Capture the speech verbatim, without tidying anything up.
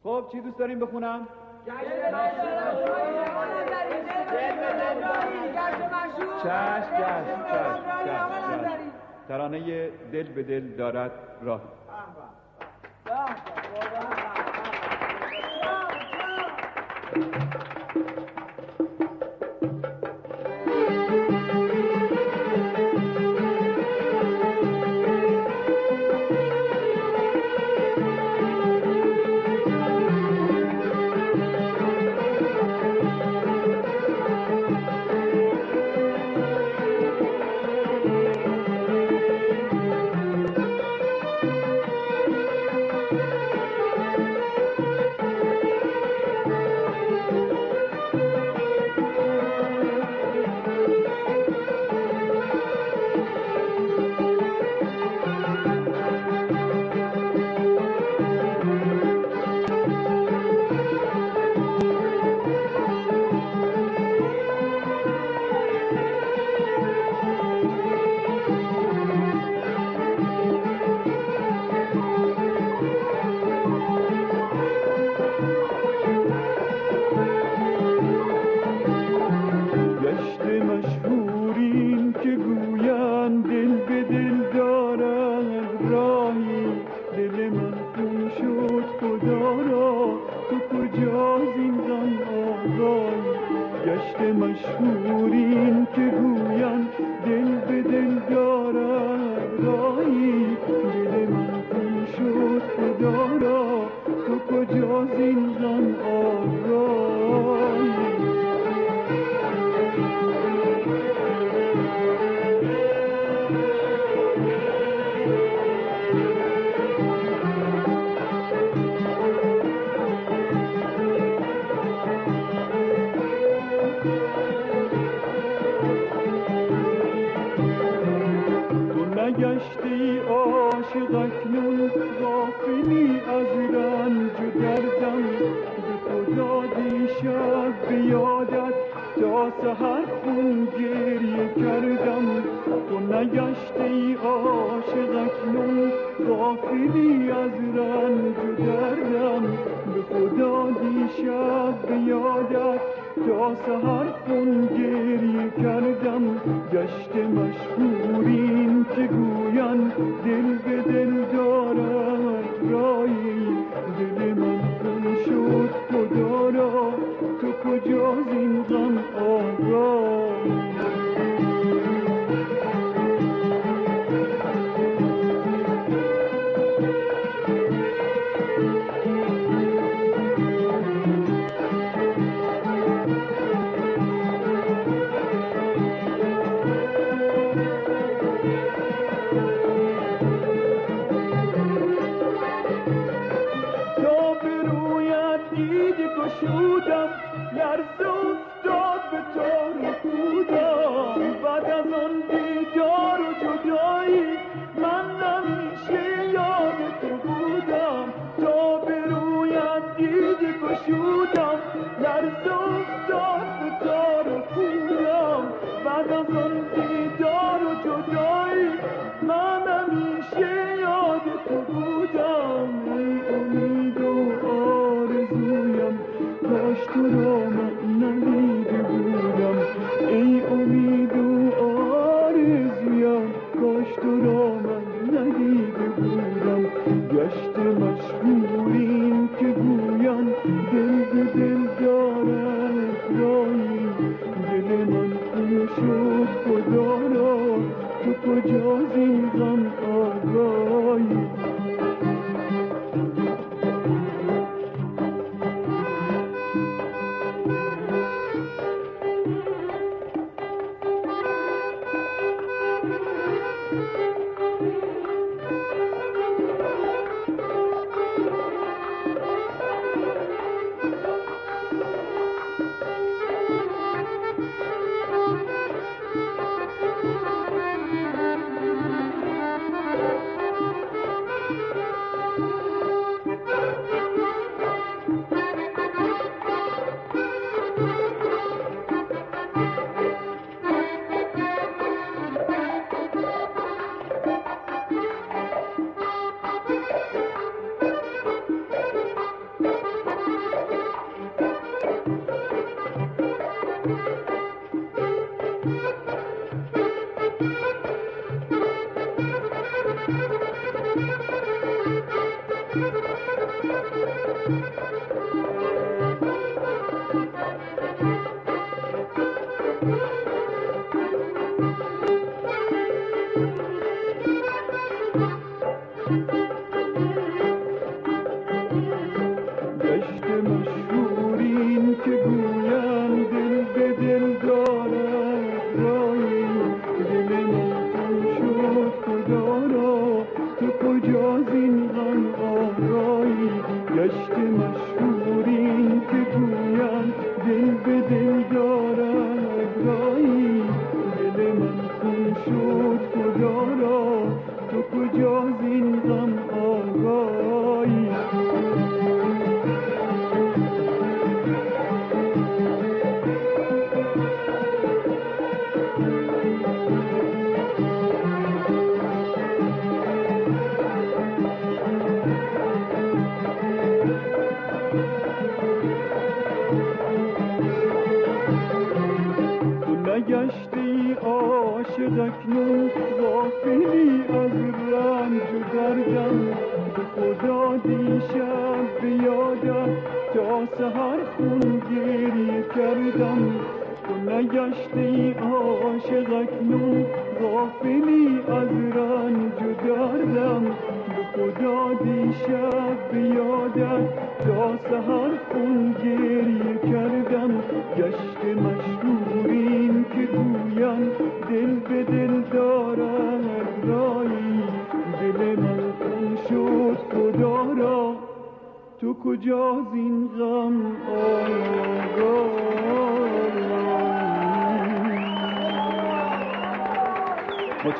خب چی دوست داریم بخونم؟ چشم چشم چشم ترانه دل به دل دارد راه. گشتی عاشق اکنون غافلی از رنج و دردم، به خدا دیشب به یادت تا سحر خون گریه کردم. تو نگشتی عاشق اکنون غافلی از رنج و دردم، به خدا دیشب به یادت تا سحر خون گریه کردم. گشت مشهورین که گوین دل به دل دارد رایی، دل من خون شد خدا را تو کجا زین غم آرایی. شودم لرزه افتاد به تار خودم، بعد از آن دیدار و جدایی من همیشه یاد تو بودم. تا به رویت دیده گشودم لرزه افتاد به تار خودم، بعد از آن دیدار و جدایی من همیشه یاد تو بودم. ای امید و آرزویم کاش تو را من ندیده بودم، ای امید و آرزویم کاش تو را من ندیده بودم. گشت مشهورین که گوین دل به دل دارد رایی، دل من خون شد خدا را تو کجا زین غم آرایی. نگشتی عاشق اکنون غافلی از رنج و دردم به خدا دیشب به یادت تا سحر خون گریه کردم تو نگشتی عاشق اکنون غافلی از رنج و دردم به خدا دیشب به یادت تا سحر خون گریه کردم گشت مشهورین که گویم دل به دل دارد رایی دل من خون شد خدا را تو کجا زین غم